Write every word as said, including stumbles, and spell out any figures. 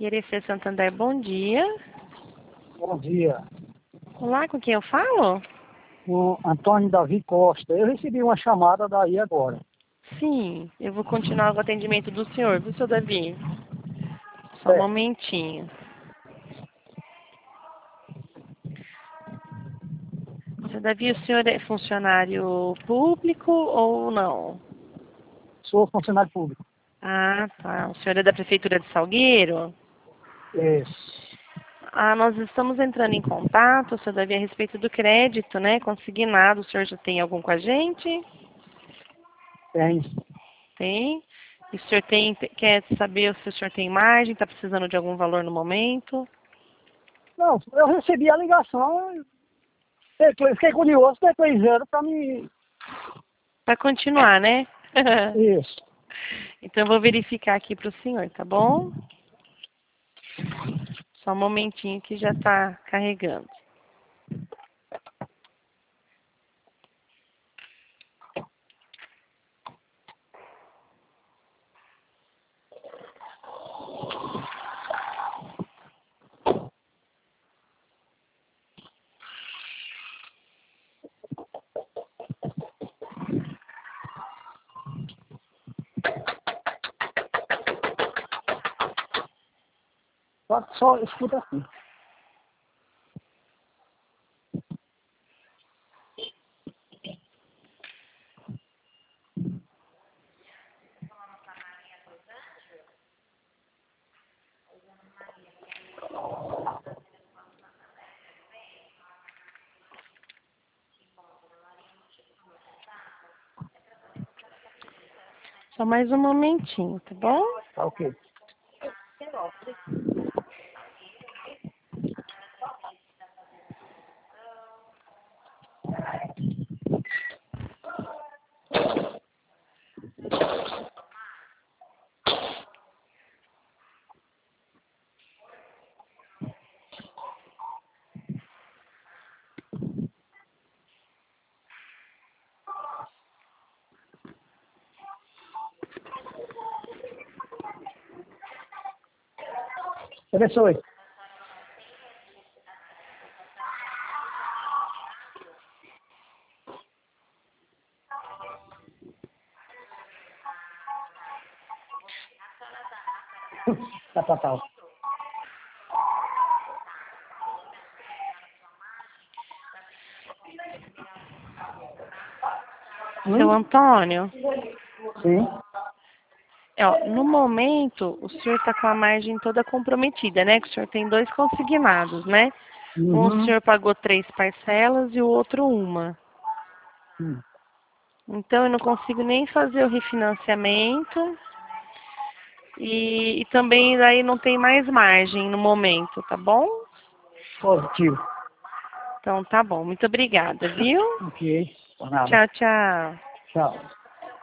I R C Santander, bom dia. Bom dia. Olá, com quem eu falo? O Antônio Davi Costa. Eu recebi uma chamada daí agora. Sim, eu vou continuar o atendimento do senhor, viu, seu Davi? Só um Certo. momentinho. Seu Davi, o senhor é funcionário público ou não? Sou funcionário público. Ah, tá. O senhor é da Prefeitura de Salgueiro? Isso. Ah, nós estamos entrando em contato, seu Davi, a respeito do crédito, né? Consignado. O senhor já tem algum com a gente? Tem. Tem. E o senhor tem, quer saber se o senhor tem margem, está precisando de algum valor no momento? Não, eu recebi a ligação. Depois, fiquei curioso, depois zero para me... Vai continuar, né? Isso. Então eu vou verificar aqui para o senhor, tá bom? Só um momentinho que já está carregando. Só, só escuta assim. Só mais um momentinho, tá bom? Tá ok. Abençoe. Tá, tá, tá. Seu Hum? Antônio, Sim. é, ó, no momento o senhor está com a margem toda comprometida, né? Que o senhor tem dois consignados, né? Um o Uhum. senhor pagou três parcelas e o outro uma. Hum. Então eu não consigo nem fazer o refinanciamento e, e também daí não tem mais margem no momento, tá bom? Positivo. Então tá bom, muito obrigada, viu? Ok. Por nada. Tchau, tchau. Tchau.